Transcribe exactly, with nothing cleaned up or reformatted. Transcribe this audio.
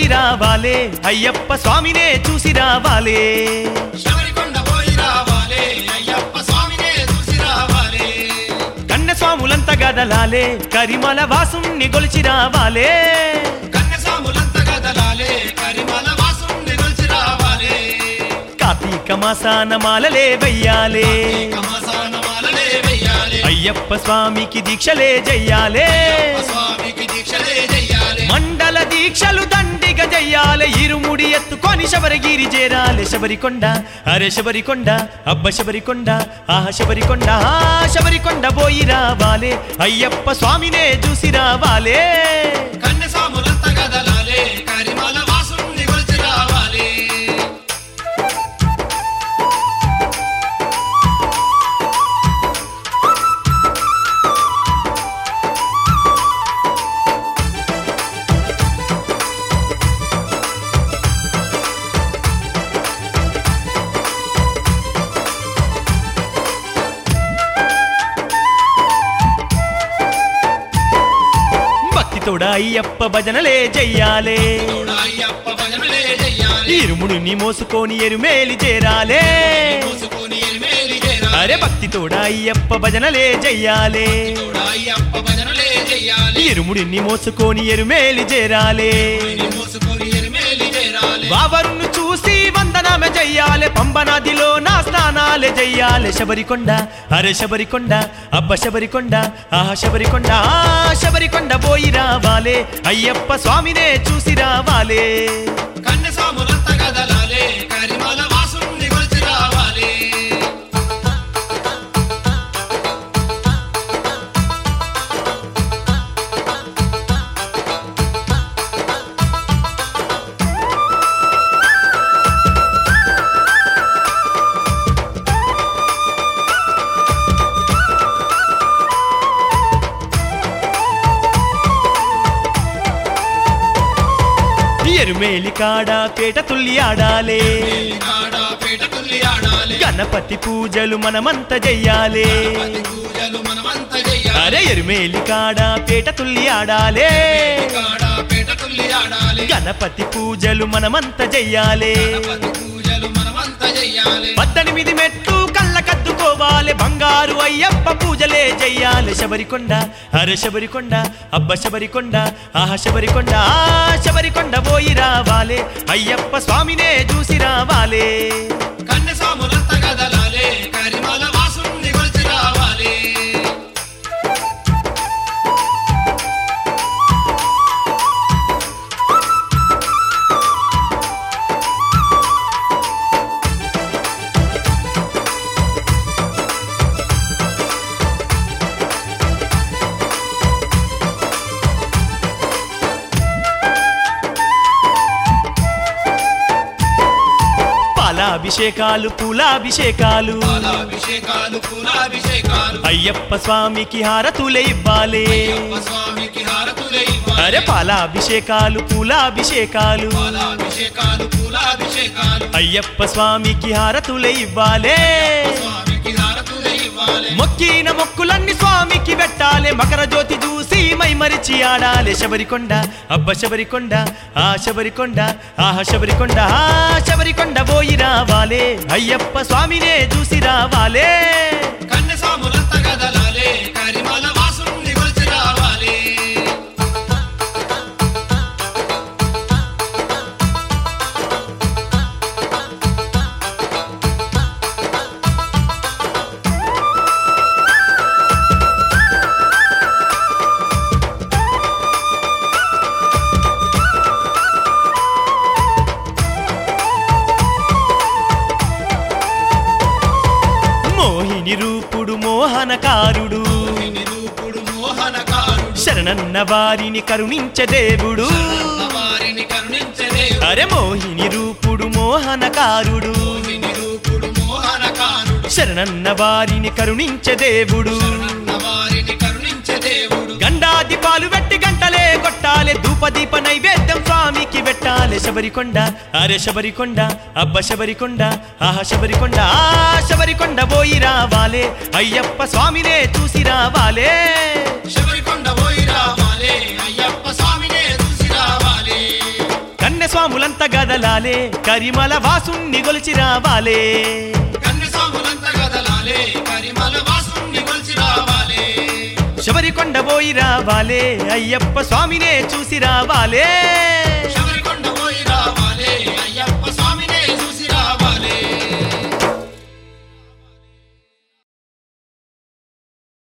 పోయి రావాలే అయ్యప్ప స్వామినే చూసి రావాలే శబరికొండ పోయి రావాలే అయ్యప్ప స్వామినే చూసి రావాలే కన్నె స్వాములంతా గదలాలే కరిమల వాసుని గొలిచి రావాలే కన్నె స్వాములంతా గదలాలే కరిమల వాసుని గొలిచి రావాలే కార్తీక మాసాన మాలలే వెయ్యాలే కమసాన మాలలే వెయ్యాలే అయ్యప్ప స్వామికి దీక్షలే చెయ్యాలే స్వామికి దీక్షలే చెయ్యాలే మండల దీక్షలు దండిగా చెయ్యాలే ఇరుముడి ఎత్తుకొని శబరిగిరి చేరాలే శబరికొండ అరే శబరికొండ అబ్బ శబరికొండ ఆహ శబరికొండ ఆ శబరికొండ పోయి రావాలే అయ్యప్ప స్వామినే చూసి రావాలే కన్నె స్వాములంతా గదలాలే కరిమల వాసుని గొలిచి రావాలే భక్తితోడా అయ్యప్ప భజనలే చెయ్యాలే అయ్యప్ప భజనలే చెయ్యాలే ఇరుముడిని మోసుకొని ఎరుమేలి చేరాలే మోసుకొని ఎలిమేలి చేరాలే అరే భక్తితోడా అయ్యప్ప భజనలే చెయ్యాలే అయ్యప్ప భజనలే చెయ్యాలే ఇరుముడిని మోసుకొని ఎరుమేలి చేరాలే మోసుకొని ఎలిమేలి చేరాలే బావరును చూసి వందనమే చెయ్యాలే పంబనదిలో నా స్నానాలే చెయ్యాలే శబరికొండ అరే శబరికొండ అబ్బ శబరికొండ ఆహ శబరికొండ ఆ శబరికొండ పోయి రావాలే అయ్యప్ప స్వామినే చూసి రావాలే కన్నె స్వాములంతా గదలాలే కరిమల వాసుని గొలిచి రావాలే ఎరుమేలి కాడ పేట తుల్లి ఆడాలే కాడ పేట తుల్లి ఆడాలే గణపతి పూజలు మనమంతా చెయ్యాలే పూజలు మనమంతా చెయ్యాలే అరే ఎరుమేలి కాడ పేట తుల్లి ఆడాలే కాడ పేట తుల్లి ఆడాలే గణపతి పూజలు మనమంతా చెయ్యాలే పూజలు మనమంతా చెయ్యాలే పద్దెనిమిది మెట్లు కళ్ళ కద్దుకోవాలి బంగారు అయ్యప్ప పూజలే చెయ్యాలి శబరికొండ అరే శబరికొండ అబ్బ శబరికొండ ఆహ శబరికొండ ఆ శబరికొండ పోయి రావాలే అయ్యప్ప స్వామినే చూసి రావాలే కన్నె స్వాములంతా గదలాలే కరిమల వాసుని గొలిచి రావాలే పాలాభిషేకాలు పూలాభిషేకాలు పాలాభిషేకాలు పూలాభిషేకాలు అయ్యప్ప స్వామికి హారతులే ఇవ్వాలి అయ్యప్ప స్వామికి హారతులే ఇవ్వాలి అరే పాలాభిషేకాలు పూలాభిషేకాలు పాలాభిషేకాలు పూలాభిషేకాలు అయ్యప్ప స్వామికి హారతులే ఇవ్వాలే స్వామికి హారతులే ఇవ్వాలి మొక్కిన మొక్కులన్నీ స్వామికి పెట్టాలే మకర జ్యోతి చూసి మై మరిచి ఆడాలే శబరికొండ అబ్బ శబరికొండ ఆ శబరికొండ ఆహ శబరికొండ ఆ శబరికొండ పోయి రావాలే అయ్యప్ప స్వామినే చూసి రావాలే కన్నె స్వాములంతా గదలాలే కరిమల వాసుని గొలిచి రావాలే మోహిని రూపుడు మోహనకారుడు నిరూపుడు మోహనకారుడు శరణన్న వారిని కరుణించే దేవుడు వారిని కరుణించదే అరే మోహిని రూపుడు మోహనకారుడు నిరూపుడు మోహనకారుడు శరణన్న వారిని కరుణించే దేవుడు వారిని కరుణించే దేవుడు గండాది పాలు వెట్టి గంటలే కొట్టాలే ధూపదీప నైవేద్యం స్వామికి పెట్టాలే శబరికొండ అరే శబరికొండ అబ్బ శబరికొండ ఆహ శబరికొండ ఆ శబరికొండ పోయి రావాలే అయ్యప్ప స్వామినే చూసి రావాలే శబరికొండ పోయి రావాలే అయ్యప్ప స్వామినే చూసి రావాలే స్వాములంతా గదలాలే కరిమల వాసుణ్ణి గొలిచి రావాలే కన్య స్వాములంతా గదలాలే కరిమల వాసుని కొలిచి రావాలే శబరికొండ పోయి రావాలే అయ్యప్ప స్వామినే చూసి రావాలే